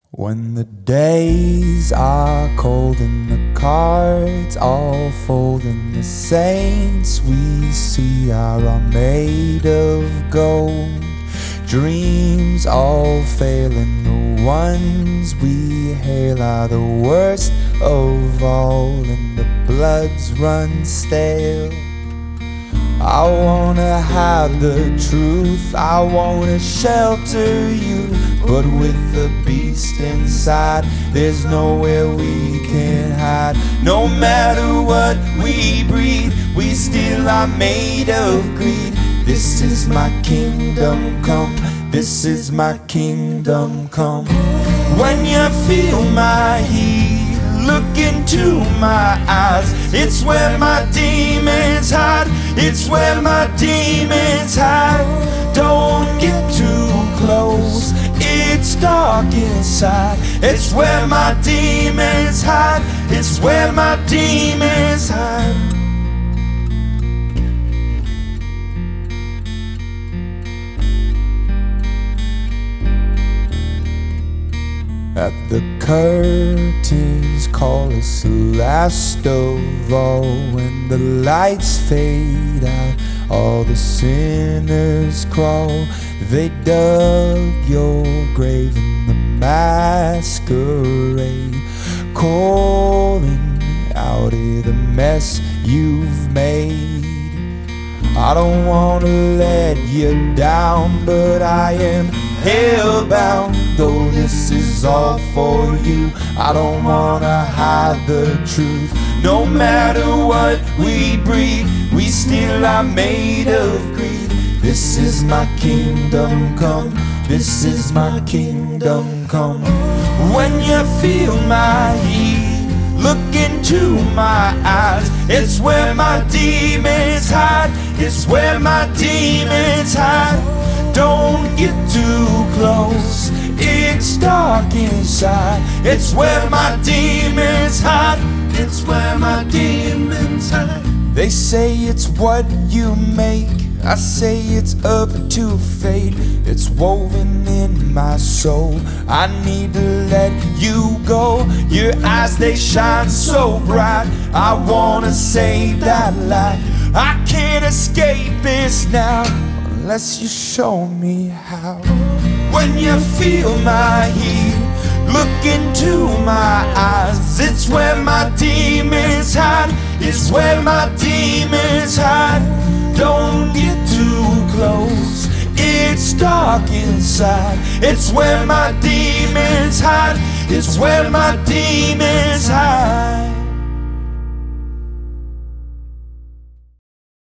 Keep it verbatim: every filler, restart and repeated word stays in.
When the days are cold and the cards all fold and the saints we see are all made of gold, dreams all fail and the ones we hail are the worst of all and the bloods run stale. I wanna hide the truth, I wanna shelter you, but with the beast inside, there's nowhere we can hide. No matter what we breed, we still are made of greed. This is my kingdom come, this is my kingdom come. When you feel my heat, look into my eyes. It's where my demons hide, it's where my demons hide. Don't get too close, it's dark inside. It's where my demons hide, it's where my demons hide. At the curtains call us the last of all. When the lights fade out, all the sinners crawl. They dug your grave in the masquerade, calling out of the mess you've made. I don't wanna let you down, but I am hellbound. Though this is all for you, I don't wanna hide the truth. No matter what we breed, we still are made of greed. This is my kingdom come, this is my kingdom come. When you feel my heat, look into my eyes. It's where my demons hide, it's where my demons hide. Don't get too close, it's dark inside. It's where my demons hide, it's where my demons hide. They say it's what you make, I say it's up to fate. It's woven in my soul, I need to let you go. Your eyes, they shine so bright, I wanna save that light. I can't escape this now unless you show me how. When you feel my heat, look into my eyes. It's where my demons hide, it's where my demons hide. Don't get too close, it's dark inside. It's where my demons hide, it's where my demons hide.